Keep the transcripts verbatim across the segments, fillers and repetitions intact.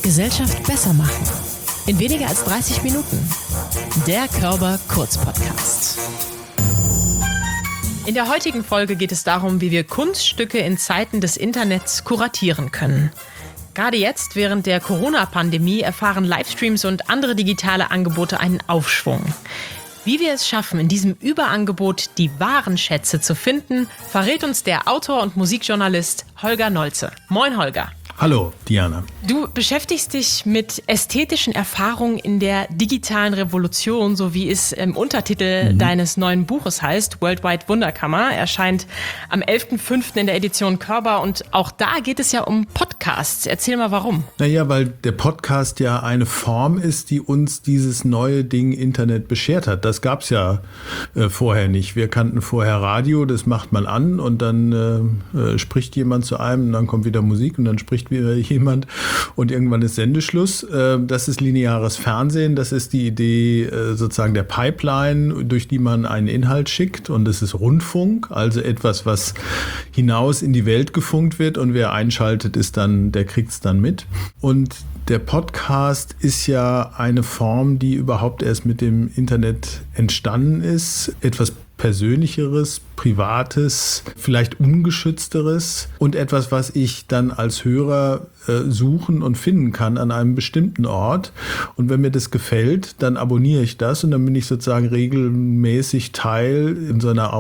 Gesellschaft besser machen. In weniger als dreißig Minuten. Der Körber Kurz Podcast. In der heutigen Folge geht es darum, wie wir Kunststücke in Zeiten des Internets kuratieren können. Gerade jetzt, während der Corona-Pandemie, erfahren Livestreams und andere digitale Angebote einen Aufschwung. Wie wir es schaffen, in diesem Überangebot die wahren Schätze zu finden, verrät uns der Autor und Musikjournalist Holger Nolze. Moin Holger. Hallo, Diana. Du beschäftigst dich mit ästhetischen Erfahrungen in der digitalen Revolution, so wie es im Untertitel mhm. deines neuen Buches heißt, Worldwide Wunderkammer, erscheint am elften fünften in der Edition Körber und auch da geht es ja um Podcasts. Erzähl mal, warum. Naja, weil der Podcast ja eine Form ist, die uns dieses neue Ding Internet beschert hat. Das gab es ja äh, vorher nicht. Wir kannten vorher Radio, das macht man an und dann äh, äh, spricht jemand zu einem und dann kommt wieder Musik und dann spricht wieder jemand und irgendwann ist Sendeschluss. Das ist lineares Fernsehen, das ist die Idee sozusagen der Pipeline, durch die man einen Inhalt schickt und das ist Rundfunk, also etwas, was hinaus in die Welt gefunkt wird und wer einschaltet, ist dann, der kriegt es dann mit. Und der Podcast ist ja eine Form, die überhaupt erst mit dem Internet entstanden ist, etwas Persönlicheres, Privates, vielleicht Ungeschützteres und etwas, was ich dann als Hörer äh, suchen und finden kann an einem bestimmten Ort. Und wenn mir das gefällt, dann abonniere ich das und dann bin ich sozusagen regelmäßig Teil in so einer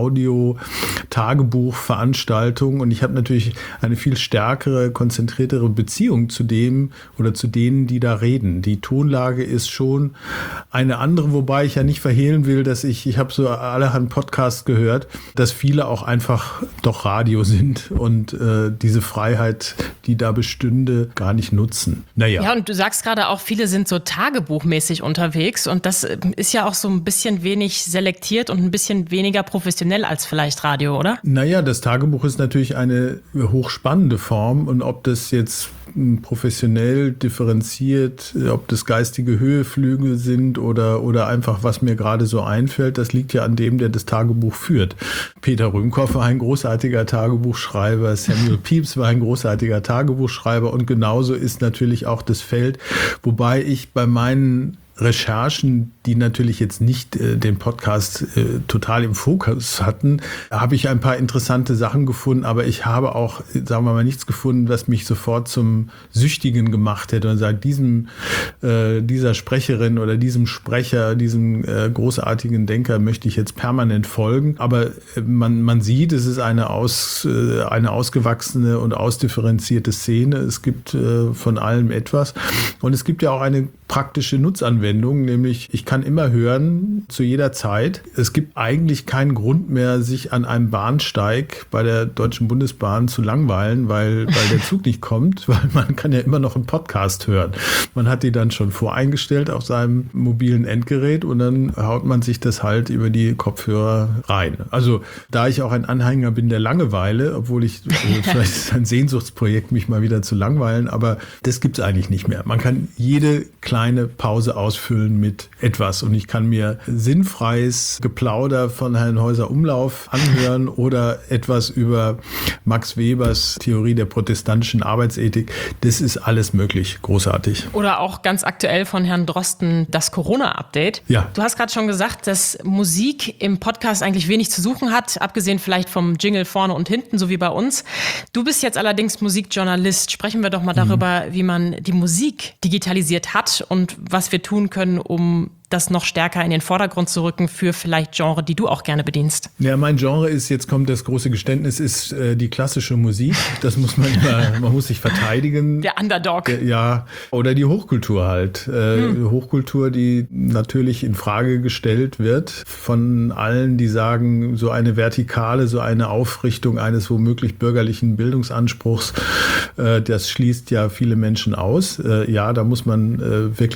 Audio-Tagebuch-Veranstaltung. Und ich habe natürlich eine viel stärkere, konzentriertere Beziehung zu dem oder zu denen, die da reden. Die Tonlage ist schon eine andere, wobei ich ja nicht verhehlen will, dass ich, ich habe so allerhand Podcasts gehört, dass viele auch einfach doch Radio sind und äh, diese Freiheit, die da bestünde, gar nicht nutzen. Naja. Ja, und du sagst gerade auch, viele sind so tagebuchmäßig unterwegs und das ist ja auch so ein bisschen wenig selektiert und ein bisschen weniger professionell als vielleicht Radio, oder? Naja, das Tagebuch ist natürlich eine hochspannende Form und ob das jetzt professionell differenziert, ob das geistige Höheflüge sind oder, oder einfach, was mir gerade so einfällt, das liegt ja an dem, der das Tagebuch führt. Peter Rühmkopf war ein großartiger Tagebuchschreiber, Samuel Pepys war ein großartiger Tagebuchschreiber und genauso ist natürlich auch das Feld, wobei ich bei meinen Recherchen, die natürlich jetzt nicht äh, den Podcast äh, total im Fokus hatten, habe ich ein paar interessante Sachen gefunden, aber ich habe auch, sagen wir mal, nichts gefunden, was mich sofort zum Süchtigen gemacht hätte und sagt, diesem, äh, dieser Sprecherin oder diesem Sprecher, diesem äh, großartigen Denker möchte ich jetzt permanent folgen. Aber äh, man, man sieht, es ist eine, aus, äh, eine ausgewachsene und ausdifferenzierte Szene. Es gibt äh, von allem etwas und es gibt ja auch eine praktische Nutzanwendung, nämlich ich kann immer hören, zu jeder Zeit. Es gibt eigentlich keinen Grund mehr, sich an einem Bahnsteig bei der Deutschen Bundesbahn zu langweilen, weil, weil der Zug nicht kommt, weil man kann ja immer noch einen Podcast hören. Man hat die dann schon voreingestellt auf seinem mobilen Endgerät und dann haut man sich das halt über die Kopfhörer rein. Also da ich auch ein Anhänger bin der Langeweile, obwohl ich, also vielleicht ist es ein Sehnsuchtsprojekt, mich mal wieder zu langweilen, aber das gibt es eigentlich nicht mehr. Man kann jede kleine eine Pause ausfüllen mit etwas und ich kann mir sinnfreies Geplauder von Herrn Häuser-Umlauf anhören oder etwas über Max Webers Theorie der protestantischen Arbeitsethik. Das ist alles möglich. Großartig. Oder auch ganz aktuell von Herrn Drosten das Corona-Update. Ja. Du hast gerade schon gesagt, dass Musik im Podcast eigentlich wenig zu suchen hat, abgesehen vielleicht vom Jingle vorne und hinten, so wie bei uns. Du bist jetzt allerdings Musikjournalist. Sprechen wir doch mal darüber, mhm. wie man die Musik digitalisiert hat und was wir tun können, um das noch stärker in den Vordergrund zu rücken für vielleicht Genre, die du auch gerne bedienst. Ja, mein Genre ist, jetzt kommt das große Geständnis, ist äh, die klassische Musik. Das muss man immer, man muss sich verteidigen. Der Underdog. Der, ja, oder die Hochkultur halt. Äh, hm. Hochkultur, die natürlich in Frage gestellt wird von allen, die sagen, so eine Vertikale, so eine Aufrichtung eines womöglich bürgerlichen Bildungsanspruchs, äh, das schließt ja viele Menschen aus. Äh, ja, da muss man äh, wirklich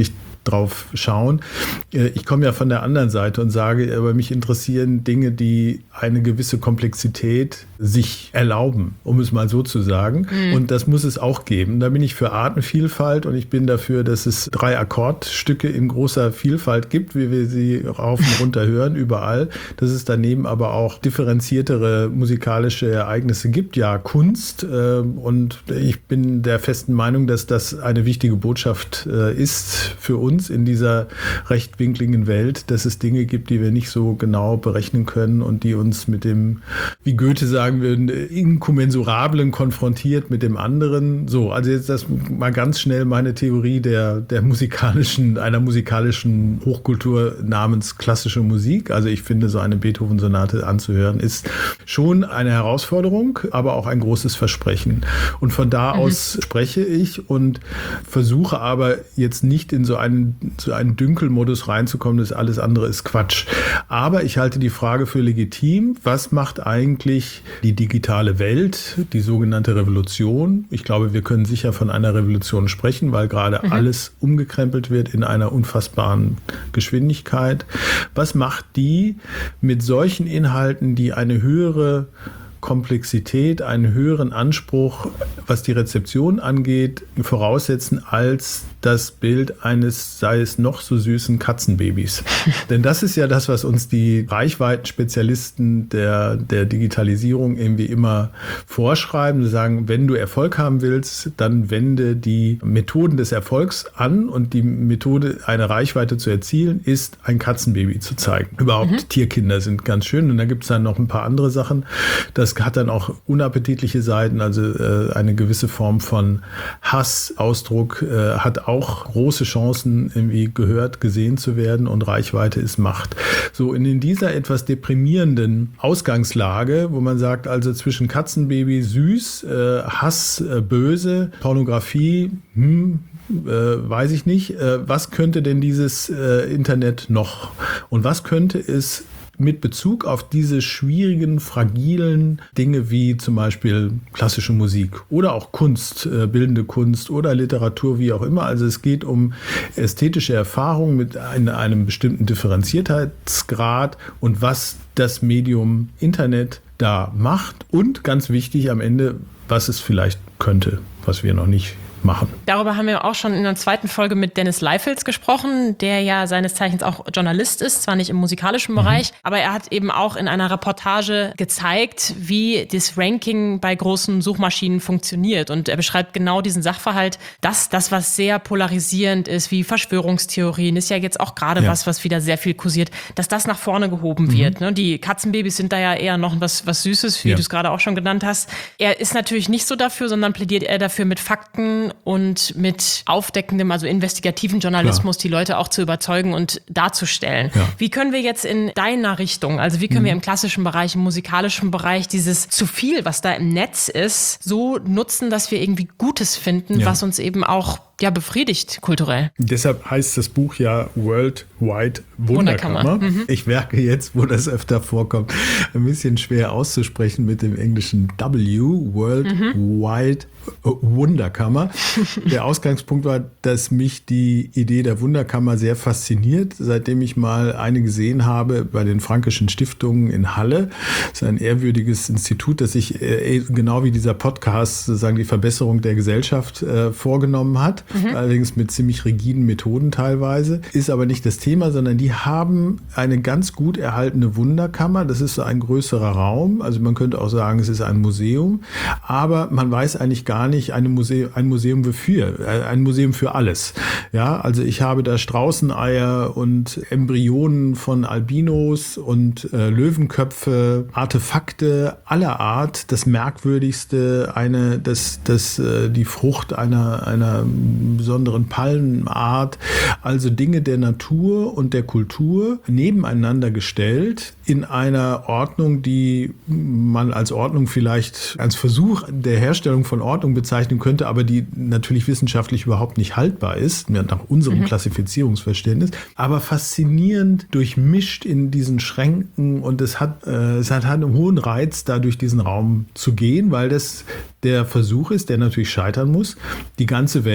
drauf schauen. Ich komme ja von der anderen Seite und sage, aber mich interessieren Dinge, die eine gewisse Komplexität sich erlauben, um es mal so zu sagen. Mhm. Und das muss es auch geben. Da bin ich für Artenvielfalt und ich bin dafür, dass es drei Akkordstücke in großer Vielfalt gibt, wie wir sie rauf und runter hören, überall. Dass es daneben aber auch differenziertere musikalische Ereignisse gibt. Ja, Kunst. Und ich bin der festen Meinung, dass das eine wichtige Botschaft ist für uns in dieser rechtwinkligen Welt, dass es Dinge gibt, die wir nicht so genau berechnen können und die uns mit dem, wie Goethe sagen würde, Inkommensurablen konfrontiert mit dem anderen. So, also jetzt das mal ganz schnell meine Theorie der, der musikalischen, einer musikalischen Hochkultur namens klassische Musik. Also ich finde, so eine Beethoven-Sonate anzuhören ist schon eine Herausforderung, aber auch ein großes Versprechen. Und von da mhm. aus spreche ich und versuche aber jetzt nicht in so einen, so einen Dünkelmodus reinzukommen, dass alles andere ist Quatsch. Aber ich halte die Frage für legitim. Was macht eigentlich die digitale Welt, die sogenannte Revolution? Ich glaube, wir können sicher von einer Revolution sprechen, weil gerade mhm. alles umgekrempelt wird in einer unfassbaren Geschwindigkeit. Was macht die mit solchen Inhalten, die eine höhere Komplexität, einen höheren Anspruch, was die Rezeption angeht, voraussetzen als das Bild eines, sei es noch so süßen Katzenbabys. Denn das ist ja das, was uns die Reichweitenspezialisten der, der Digitalisierung irgendwie immer vorschreiben. Sie sagen, wenn du Erfolg haben willst, dann wende die Methoden des Erfolgs an und die Methode, eine Reichweite zu erzielen, ist, ein Katzenbaby zu zeigen. Überhaupt mhm. Tierkinder sind ganz schön und da gibt es dann noch ein paar andere Sachen. Das hat dann auch unappetitliche Seiten, also äh, eine gewisse Form von Hassausdruck äh, hat auch große Chancen, irgendwie gehört, gesehen zu werden und Reichweite ist Macht. So, in dieser etwas deprimierenden Ausgangslage, wo man sagt, also zwischen Katzenbaby süß, äh, Hass äh, böse, Pornografie, hm, Äh, weiß ich nicht, äh, was könnte denn dieses äh, Internet noch und was könnte es mit Bezug auf diese schwierigen, fragilen Dinge wie zum Beispiel klassische Musik oder auch Kunst, äh, bildende Kunst oder Literatur, wie auch immer. Also es geht um ästhetische Erfahrung mit ein, einem bestimmten Differenziertheitsgrad und was das Medium Internet da macht und ganz wichtig am Ende, was es vielleicht könnte, was wir noch nicht machen. Darüber haben wir auch schon in der zweiten Folge mit Dennis Leifels gesprochen, der ja seines Zeichens auch Journalist ist, zwar nicht im musikalischen Bereich, mhm. aber er hat eben auch in einer Reportage gezeigt, wie das Ranking bei großen Suchmaschinen funktioniert. Und er beschreibt genau diesen Sachverhalt, dass das, was sehr polarisierend ist, wie Verschwörungstheorien, ist ja jetzt auch gerade ja. was, was wieder sehr viel kursiert, dass das nach vorne gehoben mhm. wird. Ne? Die Katzenbabys sind da ja eher noch was, was Süßes, wie ja. du es gerade auch schon genannt hast. Er ist natürlich nicht so dafür, sondern plädiert er dafür mit Fakten und mit aufdeckendem, also investigativen Journalismus, Klar. die Leute auch zu überzeugen und darzustellen. Ja. Wie können wir jetzt in deiner Richtung, also wie können mhm. wir im klassischen Bereich, im musikalischen Bereich dieses zu viel, was da im Netz ist, so nutzen, dass wir irgendwie Gutes finden, ja. was uns eben auch ja, befriedigt kulturell. Deshalb heißt das Buch ja World Wide Wunderkammer. Wunderkammer. Mhm. Ich merke jetzt, wo das öfter vorkommt, ein bisschen schwer auszusprechen mit dem englischen W, World mhm. Wide Wunderkammer. Der Ausgangspunkt war, dass mich die Idee der Wunderkammer sehr fasziniert, seitdem ich mal eine gesehen habe bei den Fränkischen Stiftungen in Halle. Das ist ein ehrwürdiges Institut, das sich äh, genau wie dieser Podcast sozusagen die Verbesserung der Gesellschaft äh, vorgenommen hat. Mhm. Allerdings mit ziemlich rigiden Methoden teilweise. Ist aber nicht das Thema, sondern die haben eine ganz gut erhaltene Wunderkammer. Das ist so ein größerer Raum. Also man könnte auch sagen, es ist ein Museum. Aber man weiß eigentlich gar nicht, eine Museum, ein Museum wofür. Ein Museum für alles. Ja, also ich habe da Straußeneier und Embryonen von Albinos und äh, Löwenköpfe, Artefakte aller Art. Das Merkwürdigste, eine, das, das, äh, die Frucht einer, einer besonderen Palmenart, also Dinge der Natur und der Kultur nebeneinander gestellt in einer Ordnung, die man als Ordnung vielleicht als Versuch der Herstellung von Ordnung bezeichnen könnte, aber die natürlich wissenschaftlich überhaupt nicht haltbar ist, nach unserem mhm. Klassifizierungsverständnis, aber faszinierend durchmischt in diesen Schränken und es hat, äh, es hat einen hohen Reiz, da durch diesen Raum zu gehen, weil das der Versuch ist, der natürlich scheitern muss, die ganze Welt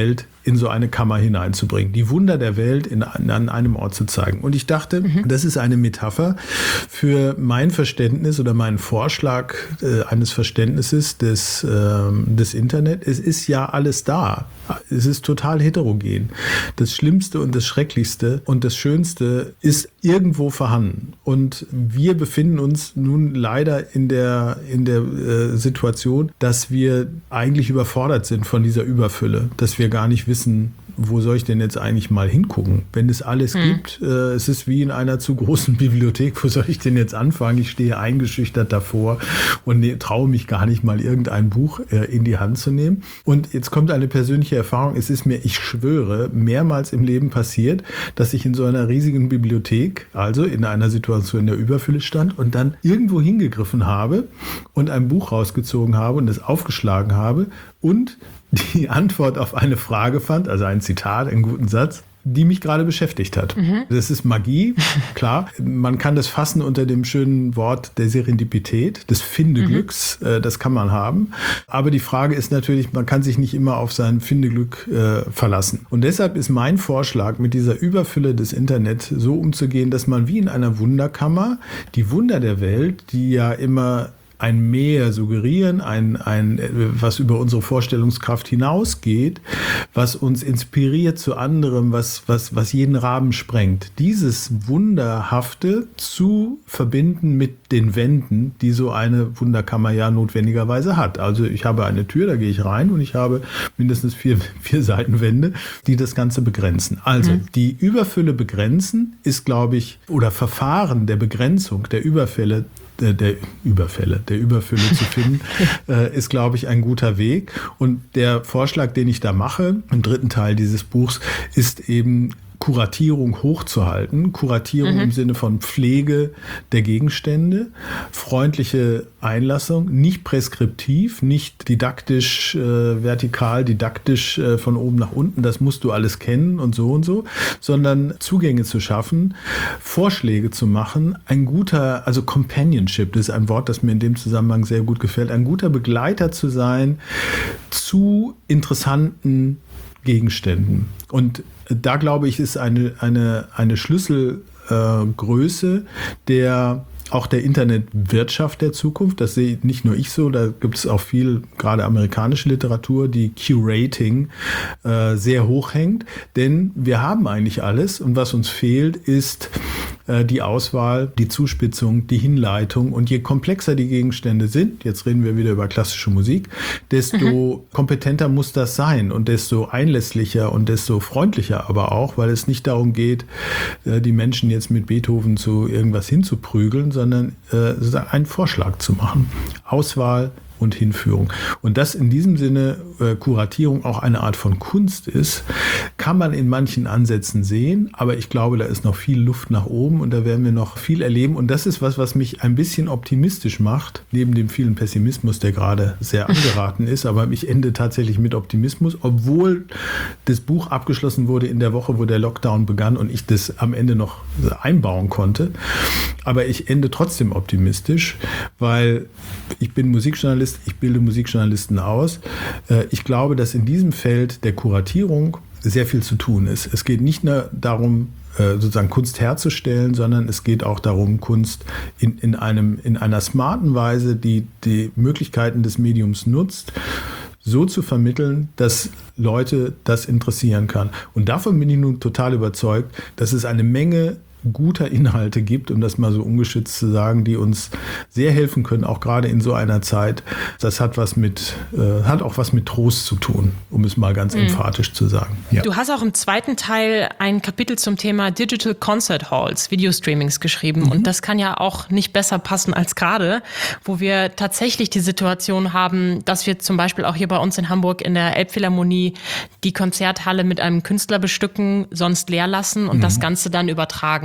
in so eine Kammer hineinzubringen, die Wunder der Welt in, an einem Ort zu zeigen. Und ich dachte, mhm. das ist eine Metapher für mein Verständnis oder meinen Vorschlag äh, eines Verständnisses des, äh, des Internet. Es ist ja alles da. Es ist total heterogen. Das Schlimmste und das Schrecklichste und das Schönste ist irgendwo vorhanden. Und wir befinden uns nun leider in der, in der äh, Situation, dass wir eigentlich überfordert sind von dieser Überfülle, dass wir gar nicht wissen, wo soll ich denn jetzt eigentlich mal hingucken? Wenn es alles hm. gibt, äh, es ist wie in einer zu großen Bibliothek, wo soll ich denn jetzt anfangen? Ich stehe eingeschüchtert davor und ne, traue mich gar nicht mal irgendein Buch äh, in die Hand zu nehmen. Und jetzt kommt eine persönliche Erfahrung. Es ist mir, ich schwöre, mehrmals im Leben passiert, dass ich in so einer riesigen Bibliothek, also in einer Situation der Überfülle stand und dann irgendwo hingegriffen habe und ein Buch rausgezogen habe und es aufgeschlagen habe und die Antwort auf eine Frage fand, also ein Zitat, einen guten Satz, die mich gerade beschäftigt hat. Mhm. Das ist Magie, klar. Man kann das fassen unter dem schönen Wort der Serendipität, des Findeglücks. Mhm. Das kann man haben. Aber die Frage ist natürlich, man kann sich nicht immer auf sein Findeglück äh, verlassen. Und deshalb ist mein Vorschlag, mit dieser Überfülle des Internet so umzugehen, dass man wie in einer Wunderkammer die Wunder der Welt, die ja immer ein Mehr suggerieren, ein, ein, was über unsere Vorstellungskraft hinausgeht, was uns inspiriert zu anderem, was, was, was jeden Rahmen sprengt. Dieses Wunderhafte zu verbinden mit den Wänden, die so eine Wunderkammer ja notwendigerweise hat. Also ich habe eine Tür, da gehe ich rein und ich habe mindestens vier, vier Seitenwände, die das Ganze begrenzen. Also mhm. die Überfülle begrenzen ist, glaube ich, oder Verfahren der Begrenzung der Überfälle der Überfälle, der Überfülle zu finden, äh, ist, glaube ich, ein guter Weg. Und der Vorschlag, den ich da mache, im dritten Teil dieses Buchs, ist eben Kuratierung hochzuhalten. Kuratierung mhm. im Sinne von Pflege der Gegenstände, freundliche Einlassung, nicht preskriptiv, nicht didaktisch, äh, vertikal, didaktisch äh, von oben nach unten, das musst du alles kennen und so und so, sondern Zugänge zu schaffen, Vorschläge zu machen, ein guter, also Companionship, das ist ein Wort, das mir in dem Zusammenhang sehr gut gefällt, ein guter Begleiter zu sein zu interessanten Gegenständen. Und da, glaube ich, ist eine, eine, eine Schlüsselgröße äh, der auch der Internetwirtschaft der Zukunft. Das sehe nicht nur ich so, da gibt es auch viel, gerade amerikanische Literatur, die Curating äh, sehr hoch hängt. Denn wir haben eigentlich alles und was uns fehlt, ist äh, die Auswahl, die Zuspitzung, die Hinleitung. Und je komplexer die Gegenstände sind, jetzt reden wir wieder über klassische Musik, desto mhm. kompetenter muss das sein und desto einlässlicher und desto freundlicher aber auch, weil es nicht darum geht, äh, die Menschen jetzt mit Beethoven zu irgendwas hinzuprügeln, sondern äh, einen Vorschlag zu machen. Auswahl und Hinführung. Und dass in diesem Sinne äh, Kuratierung auch eine Art von Kunst ist, kann man in manchen Ansätzen sehen, aber ich glaube, da ist noch viel Luft nach oben und da werden wir noch viel erleben. Und das ist was, was mich ein bisschen optimistisch macht, neben dem vielen Pessimismus, der gerade sehr angeraten ist, aber ich ende tatsächlich mit Optimismus, obwohl das Buch abgeschlossen wurde in der Woche, wo der Lockdown begann und ich das am Ende noch einbauen konnte. Aber ich ende trotzdem optimistisch, weil ich bin Musikjournalist, ich bilde Musikjournalisten aus. Ich glaube, dass in diesem Feld der Kuratierung sehr viel zu tun ist. Es geht nicht nur darum, sozusagen Kunst herzustellen, sondern es geht auch darum, Kunst in, in, einem, in einer smarten Weise, die die Möglichkeiten des Mediums nutzt, so zu vermitteln, dass Leute das interessieren kann. Und davon bin ich nun total überzeugt, dass es eine Menge guter Inhalte gibt, um das mal so ungeschützt zu sagen, die uns sehr helfen können, auch gerade in so einer Zeit. Das hat was mit, äh, hat auch was mit Trost zu tun, um es mal ganz mhm. emphatisch zu sagen. Ja. Du hast auch im zweiten Teil ein Kapitel zum Thema Digital Concert Halls, Videostreamings geschrieben. Mhm. Und das kann ja auch nicht besser passen als gerade, wo wir tatsächlich die Situation haben, dass wir zum Beispiel auch hier bei uns in Hamburg in der Elbphilharmonie die Konzerthalle mit einem Künstler bestücken, sonst leer lassen und mhm. das Ganze dann übertragen.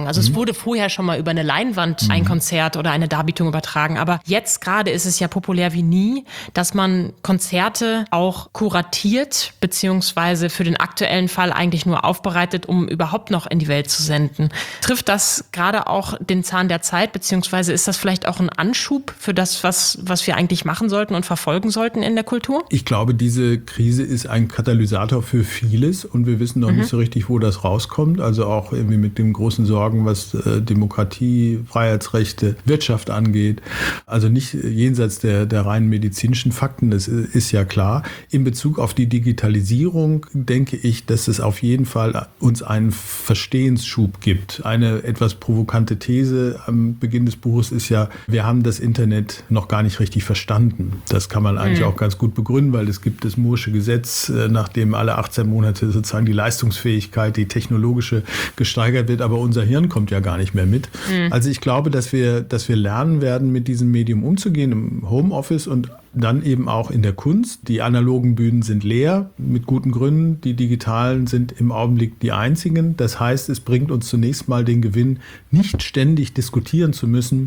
übertragen. Also mhm. es wurde vorher schon mal über eine Leinwand mhm. ein Konzert oder eine Darbietung übertragen. Aber jetzt gerade ist es ja populär wie nie, dass man Konzerte auch kuratiert, beziehungsweise für den aktuellen Fall eigentlich nur aufbereitet, um überhaupt noch in die Welt zu senden. Trifft das gerade auch den Zahn der Zeit, beziehungsweise ist das vielleicht auch ein Anschub für das, was, was wir eigentlich machen sollten und verfolgen sollten in der Kultur? Ich glaube, diese Krise ist ein Katalysator für vieles und wir wissen noch mhm. nicht so richtig, wo das rauskommt. Also auch irgendwie mit den großen Sorgen, was äh, Demokratie, Freiheitsrechte, Wirtschaft angeht. Also nicht jenseits der, der reinen medizinischen Fakten, das ist ja klar. In Bezug auf die Digitalisierung denke ich, dass es auf jeden Fall uns einen Verstehensschub gibt. Eine etwas provokante These am Beginn des Buches ist ja, wir haben das Internet noch gar nicht richtig verstanden. Das kann man eigentlich mhm. auch ganz gut begründen, weil es gibt das Moore'sche Gesetz, nach dem alle achtzehn Monate sozusagen die Leistungsfähigkeit, die technologische gesteigert wird, aber unser Hirn kommt ja gar nicht mehr mit. Mhm. Also ich glaube, dass wir, dass wir lernen werden, mit diesem Medium umzugehen im Homeoffice und dann eben auch in der Kunst. Die analogen Bühnen sind leer, mit guten Gründen. Die digitalen sind im Augenblick die einzigen. Das heißt, es bringt uns zunächst mal den Gewinn, nicht ständig diskutieren zu müssen,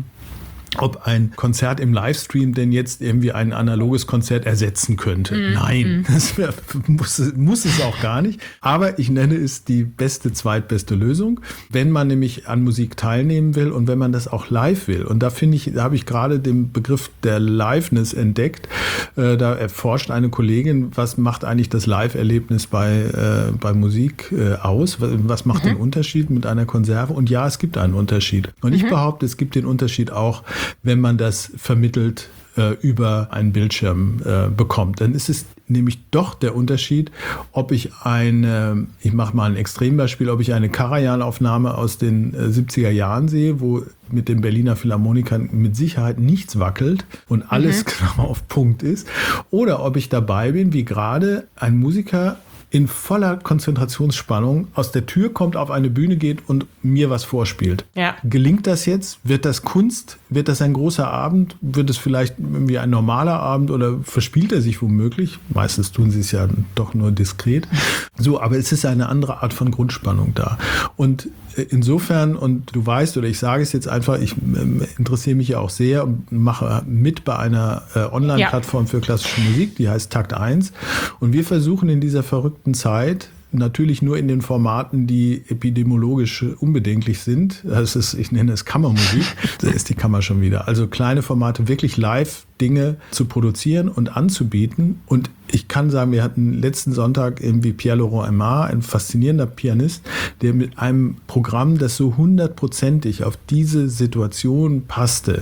ob ein Konzert im Livestream denn jetzt irgendwie ein analoges Konzert ersetzen könnte. Mm, Nein, mm. das wär, muss, muss es auch gar nicht. Aber ich nenne es die beste, zweitbeste Lösung, wenn man nämlich an Musik teilnehmen will und wenn man das auch live will. Und da finde ich, da habe ich gerade den Begriff der Liveness entdeckt. Äh, da erforscht eine Kollegin, was macht eigentlich das Live-Erlebnis bei, äh, bei Musik äh, aus? Was macht mhm. den Unterschied mit einer Konserve? Und ja, es gibt einen Unterschied. Und mhm. ich behaupte, es gibt den Unterschied auch, wenn man das vermittelt äh, über einen Bildschirm äh, bekommt. Dann ist es nämlich doch der Unterschied, ob ich eine, ich mache mal ein Extrembeispiel, ob ich eine Karajan-Aufnahme aus den äh, siebziger Jahren sehe, wo mit den Berliner Philharmonikern mit Sicherheit nichts wackelt und alles mhm. genau auf Punkt ist, oder ob ich dabei bin, wie gerade ein Musiker in voller Konzentrationsspannung aus der Tür kommt, auf eine Bühne geht und mir was vorspielt. Ja. Gelingt das jetzt? Wird das Kunst? Wird das ein großer Abend? Wird es vielleicht irgendwie ein normaler Abend oder verspielt er sich womöglich? Meistens tun sie es ja doch nur diskret. So, aber es ist eine andere Art von Grundspannung da. Und insofern, und du weißt, oder ich sage es jetzt einfach, ich interessiere mich ja auch sehr und mache mit bei einer äh, Online-Plattform ja. für klassische Musik, die heißt Takt eins. Und wir versuchen in dieser verrückten Zeit, natürlich nur in den Formaten, die epidemiologisch unbedenklich sind. Das ist, ich nenne es Kammermusik. Da ist die Kammer schon wieder. Also kleine Formate, wirklich live Dinge zu produzieren und anzubieten. Und ich kann sagen, wir hatten letzten Sonntag irgendwie Pierre-Laurent Aimard, ein faszinierender Pianist, der mit einem Programm, das so hundertprozentig auf diese Situation passte,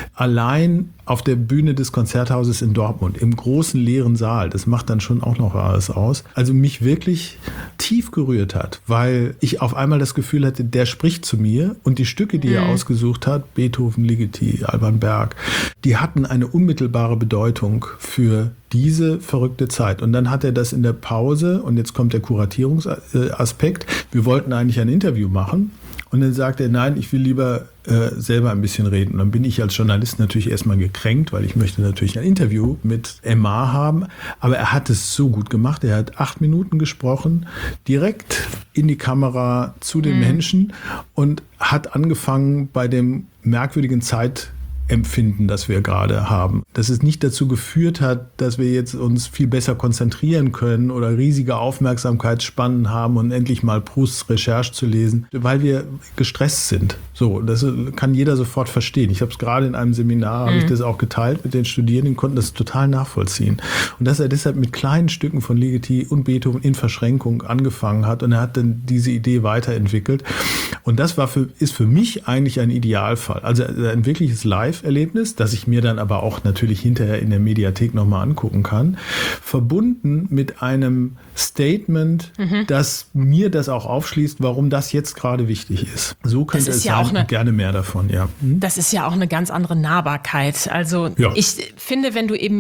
allein auf der Bühne des Konzerthauses in Dortmund, im großen leeren Saal, das macht dann schon auch noch alles aus, also mich wirklich tief gerührt hat, weil ich auf einmal das Gefühl hatte, der spricht zu mir und die Stücke, die mhm. er ausgesucht hat, Beethoven, Ligeti, Alban Berg, die hatten eine unmittelbare Bedeutung für diese verrückte Zeit. Und dann hat er das in der Pause, und jetzt kommt der Kuratierungsaspekt, wir wollten eigentlich ein Interview machen. Und dann sagt er, nein, ich will lieber äh, selber ein bisschen reden. Und dann bin ich als Journalist natürlich erstmal gekränkt, weil ich möchte natürlich ein Interview mit Aimard haben. Aber er hat es so gut gemacht. Er hat acht Minuten gesprochen, direkt in die Kamera zu den mhm. Menschen und hat angefangen bei dem merkwürdigen Zeit Empfinden, das wir gerade haben. Dass es nicht dazu geführt hat, dass wir jetzt uns viel besser konzentrieren können oder riesige Aufmerksamkeitsspannen haben und endlich mal Prousts Recherche zu lesen, weil wir gestresst sind. So, das kann jeder sofort verstehen. Ich habe es gerade in einem Seminar, mhm. habe ich das auch geteilt mit den Studierenden, die konnten das total nachvollziehen. Und dass er deshalb mit kleinen Stücken von Ligeti und Beethoven in Verschränkung angefangen hat und er hat dann diese Idee weiterentwickelt. Und das war für, ist für mich eigentlich ein Idealfall. Also ein wirkliches Live-Erlebnis, das ich mir dann aber auch natürlich hinterher in der Mediathek nochmal angucken kann, verbunden mit einem Statement, mhm. das mir das auch aufschließt, warum das jetzt gerade wichtig ist. So könnte es ja sein, eine, gerne mehr davon, ja. Hm? Das ist ja auch eine ganz andere Nahbarkeit. Also ja. ich finde, wenn du eben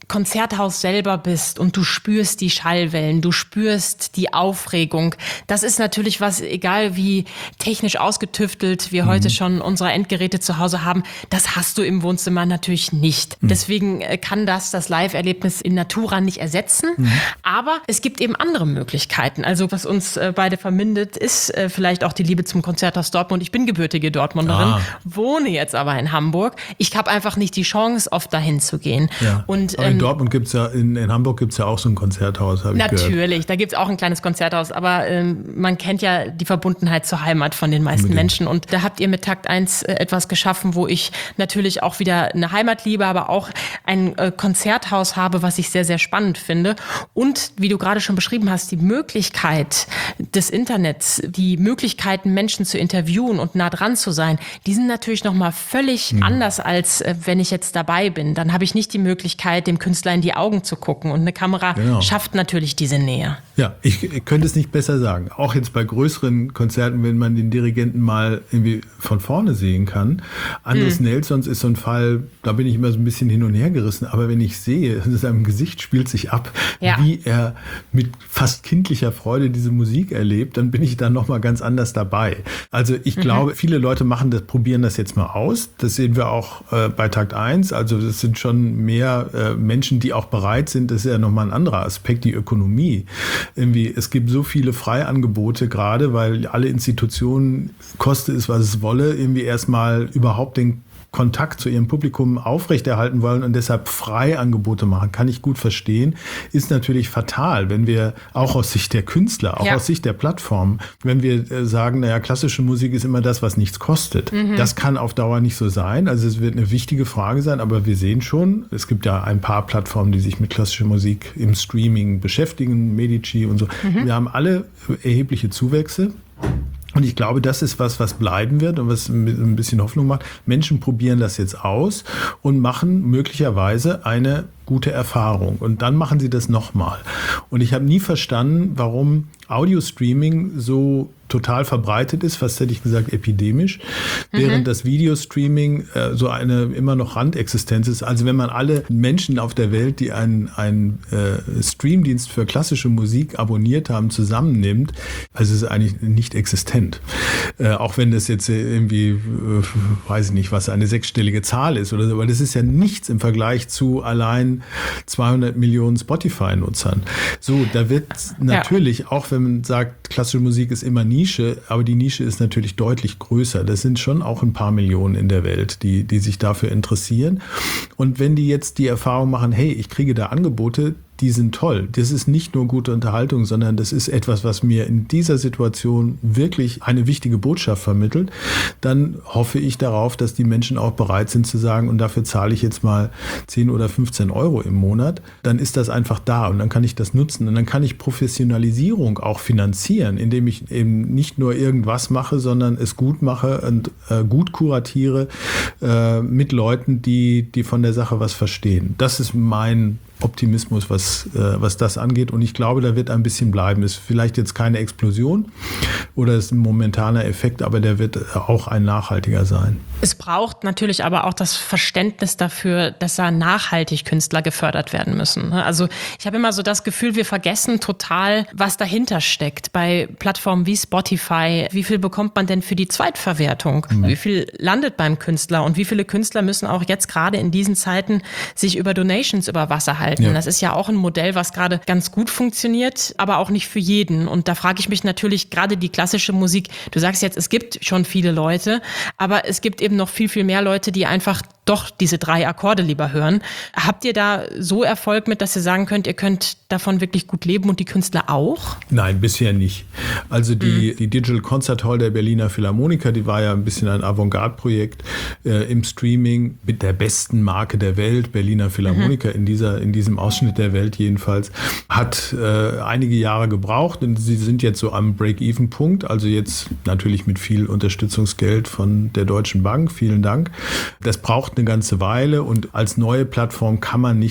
Konzerthaus selber bist und du spürst die Schallwellen, du spürst die Aufregung. Das ist natürlich was, egal wie technisch ausgetüftelt wir mhm. heute schon unsere Endgeräte zu Hause haben, das hast du im Wohnzimmer natürlich nicht. Mhm. Deswegen kann das das Live-Erlebnis in Natura nicht ersetzen. Mhm. Aber es gibt eben andere Möglichkeiten. Also was uns beide verbindet, ist vielleicht auch die Liebe zum Konzerthaus Dortmund. Ich bin gebürtige Dortmunderin, ah. wohne jetzt aber in Hamburg. Ich habe einfach nicht die Chance, oft dahin zu gehen. Ja. Und in Dortmund gibt's ja, in, in Hamburg gibt es ja auch so ein Konzerthaus, habe ich gehört. Natürlich, da gibt es auch ein kleines Konzerthaus, aber ähm, man kennt ja die Verbundenheit zur Heimat von den meisten Unbedingt. Menschen und da habt ihr mit Takt eins äh, etwas geschaffen, wo ich natürlich auch wieder eine Heimat liebe, aber auch ein äh, Konzerthaus habe, was ich sehr, sehr spannend finde und wie du gerade schon beschrieben hast, die Möglichkeit des Internets, die Möglichkeiten, Menschen zu interviewen und nah dran zu sein, die sind natürlich nochmal völlig hm. anders, als äh, wenn ich jetzt dabei bin. Dann habe ich nicht die Möglichkeit, dem Künstler in die Augen zu gucken. Und eine Kamera genau. schafft natürlich diese Nähe. Ja, ich, ich könnte es nicht besser sagen. Auch jetzt bei größeren Konzerten, wenn man den Dirigenten mal irgendwie von vorne sehen kann. Andres mhm. Nelsons ist so ein Fall, da bin ich immer so ein bisschen hin und her gerissen. Aber wenn ich sehe, in seinem Gesicht spielt sich ab, ja. wie er mit fast kindlicher Freude diese Musik erlebt, dann bin ich da nochmal ganz anders dabei. Also ich mhm. glaube, viele Leute machen das, probieren das jetzt mal aus. Das sehen wir auch äh, bei Takt eins. Also das sind schon mehr äh, Menschen, die auch bereit sind, das ist ja nochmal ein anderer Aspekt, die Ökonomie. Irgendwie, es gibt so viele Freiangebote gerade, weil alle Institutionen, koste es, was es wolle, irgendwie erstmal überhaupt den Kontakt zu ihrem Publikum aufrechterhalten wollen und deshalb Freiangebote machen, kann ich gut verstehen, ist natürlich fatal, wenn wir auch aus Sicht der Künstler, auch ja. aus Sicht der Plattform, wenn wir sagen, naja, klassische Musik ist immer das, was nichts kostet. Mhm. Das kann auf Dauer nicht so sein, also es wird eine wichtige Frage sein, aber wir sehen schon, es gibt ja ein paar Plattformen, die sich mit klassischer Musik im Streaming beschäftigen, Medici und so. Mhm. Wir haben alle erhebliche Zuwächse. Und ich glaube, das ist was, was bleiben wird und was ein bisschen Hoffnung macht. Menschen probieren das jetzt aus und machen möglicherweise eine gute Erfahrung. Und dann machen sie das nochmal. Und ich habe nie verstanden, warum Audio-Streaming so total verbreitet ist, fast hätte ich gesagt epidemisch, mhm. während das Videostreaming äh, so eine immer noch Randexistenz ist. Also wenn man alle Menschen auf der Welt, die einen, einen äh, Streamdienst für klassische Musik abonniert haben, zusammennimmt, also es ist eigentlich nicht existent. Äh, auch wenn das jetzt irgendwie, äh, weiß ich nicht, was eine sechsstellige Zahl ist oder so, aber das ist ja nichts im Vergleich zu allein zweihundert Millionen Spotify-Nutzern. So, da wird natürlich, ja. auch wenn man sagt, klassische Musik ist immer Nische, aber die Nische ist natürlich deutlich größer. Das sind schon auch ein paar Millionen in der Welt, die, die sich dafür interessieren. Und wenn die jetzt die Erfahrung machen, hey, ich kriege da Angebote, die sind toll. Das ist nicht nur gute Unterhaltung, sondern das ist etwas, was mir in dieser Situation wirklich eine wichtige Botschaft vermittelt. Dann hoffe ich darauf, dass die Menschen auch bereit sind zu sagen, und dafür zahle ich jetzt mal zehn oder fünfzehn Euro im Monat. Dann ist das einfach da und dann kann ich das nutzen. Und dann kann ich Professionalisierung auch finanzieren, indem ich eben nicht nur irgendwas mache, sondern es gut mache und äh, gut kuratiere äh, mit Leuten, die, die von der Sache was verstehen. Das ist mein Optimismus, was, äh, was das angeht. Und ich glaube, da wird ein bisschen bleiben. Ist vielleicht jetzt keine Explosion oder ist ein momentaner Effekt, aber der wird auch ein nachhaltiger sein. Es braucht natürlich aber auch das Verständnis dafür, dass da nachhaltig Künstler gefördert werden müssen. Also ich habe immer so das Gefühl, wir vergessen total, was dahinter steckt. Bei Plattformen wie Spotify, wie viel bekommt man denn für die Zweitverwertung? Mhm. Wie viel landet beim Künstler? Und wie viele Künstler müssen auch jetzt gerade in diesen Zeiten sich über Donations über Wasser halten? Ja. Das ist ja auch ein Modell, was gerade ganz gut funktioniert, aber auch nicht für jeden. Und da frage ich mich natürlich, gerade die klassische Musik, du sagst jetzt, es gibt schon viele Leute, aber es gibt eben noch viel, viel mehr Leute, die einfach doch diese drei Akkorde lieber hören. Habt ihr da so Erfolg mit, dass ihr sagen könnt, ihr könnt davon wirklich gut leben und die Künstler auch? Nein, bisher nicht. Also die, mhm. die Digital Concert Hall der Berliner Philharmoniker, die war ja ein bisschen ein Avantgarde-Projekt äh, im Streaming mit der besten Marke der Welt, Berliner Philharmoniker mhm. in dieser, in diesem Ausschnitt der Welt jedenfalls, hat äh, einige Jahre gebraucht und sie sind jetzt so am Break-Even-Punkt, also jetzt natürlich mit viel Unterstützungsgeld von der Deutschen Bank, vielen Dank. Das braucht eine ganze Weile und als neue Plattform kann man nicht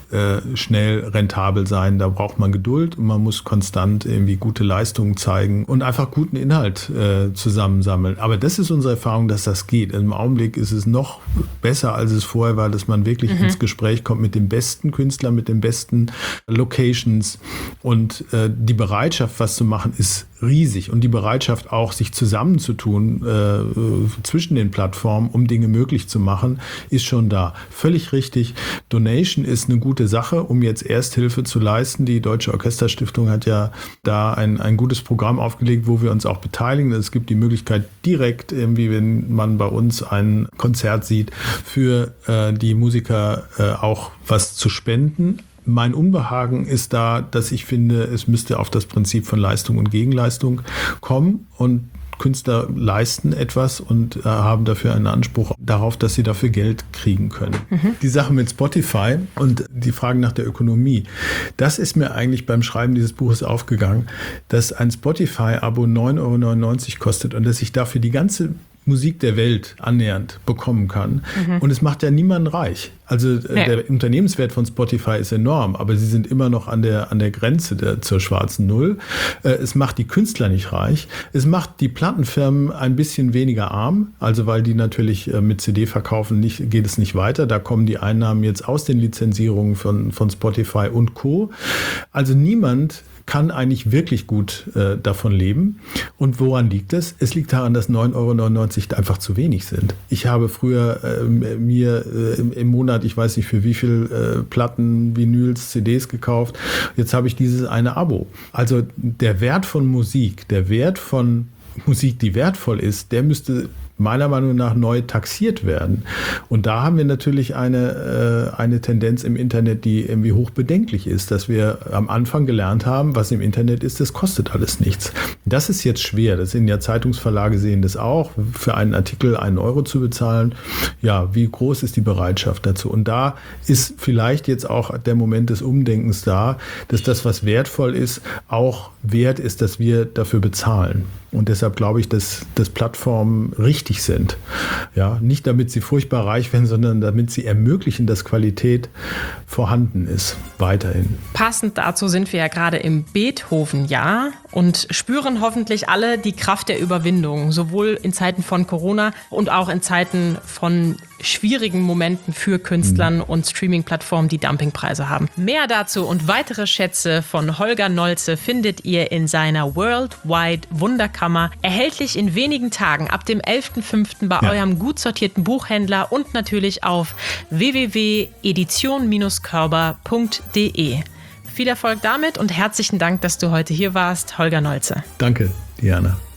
äh, schnell rentabel sein. Da braucht man Geduld und man muss konstant irgendwie gute Leistungen zeigen und einfach guten Inhalt äh, zusammensammeln. Aber das ist unsere Erfahrung, dass das geht. Im Augenblick ist es noch besser, als es vorher war, dass man wirklich mhm. ins Gespräch kommt mit den besten Künstlern, mit den besten Locations. Und äh, die Bereitschaft, was zu machen, ist riesig. Und die Bereitschaft auch, sich zusammenzutun äh, zwischen den Plattformen, um Dinge möglich zu machen, ist schon da. Völlig richtig. Donation ist eine gute Sache, um jetzt Ersthilfe zu leisten. Die Deutsche Orchesterstiftung hat ja da ein, ein gutes Programm aufgelegt, wo wir uns auch beteiligen. Es gibt die Möglichkeit, direkt, irgendwie, wenn man bei uns ein Konzert sieht, für äh, die Musiker äh, auch was zu spenden. Mein Unbehagen ist da, dass ich finde, es müsste auf das Prinzip von Leistung und Gegenleistung kommen und Künstler leisten etwas und äh, haben dafür einen Anspruch darauf, dass sie dafür Geld kriegen können. Mhm. Die Sache mit Spotify und die Fragen nach der Ökonomie, das ist mir eigentlich beim Schreiben dieses Buches aufgegangen, dass ein Spotify-Abo neun Euro neunundneunzig kostet und dass ich dafür die ganze Musik der Welt annähernd bekommen kann. Mhm. Und es macht ja niemanden reich. Also nee. Der Unternehmenswert von Spotify ist enorm, aber sie sind immer noch an der, an der Grenze der, zur schwarzen Null. Es macht die Künstler nicht reich. Es macht die Plattenfirmen ein bisschen weniger arm, also weil die natürlich mit C D-Verkaufen nicht, geht es nicht weiter. Da kommen die Einnahmen jetzt aus den Lizenzierungen von, von Spotify und Co. Also niemand kann eigentlich wirklich gut äh, davon leben. Und woran liegt es? Es liegt daran, dass neun Euro neunundneunzig einfach zu wenig sind. Ich habe früher äh, mir äh, im, im Monat, ich weiß nicht für wie viel äh, Platten, Vinyls, C Ds gekauft. Jetzt habe ich dieses eine Abo. Also der Wert von Musik, der Wert von Musik, die wertvoll ist, der müsste meiner Meinung nach neu taxiert werden. Und da haben wir natürlich eine, äh, eine Tendenz im Internet, die irgendwie hoch bedenklich ist, dass wir am Anfang gelernt haben, was im Internet ist, das kostet alles nichts. Das ist jetzt schwer. Das sind ja Zeitungsverlage, sehen das auch, für einen Artikel einen Euro zu bezahlen. Ja, wie groß ist die Bereitschaft dazu? Und da ist vielleicht jetzt auch der Moment des Umdenkens da, dass das, was wertvoll ist, auch wert ist, dass wir dafür bezahlen. Und deshalb glaube ich, dass, dass Plattformen richtig sind. Ja, nicht damit sie furchtbar reich werden, sondern damit sie ermöglichen, dass Qualität vorhanden ist, weiterhin. Passend dazu sind wir ja gerade im Beethoven-Jahr und spüren hoffentlich alle die Kraft der Überwindung, sowohl in Zeiten von Corona und auch in Zeiten von schwierigen Momenten für Künstlern mhm. und Streaming-Plattformen, die Dumpingpreise haben. Mehr dazu und weitere Schätze von Holger Nolze findet ihr in seiner Worldwide Wunderkammer, erhältlich in wenigen Tagen ab dem elften fünften bei ja. eurem gut sortierten Buchhändler und natürlich auf w w w punkt edition körber punkt d e. Viel Erfolg damit und herzlichen Dank, dass du heute hier warst, Holger Nolze. Danke, Diana.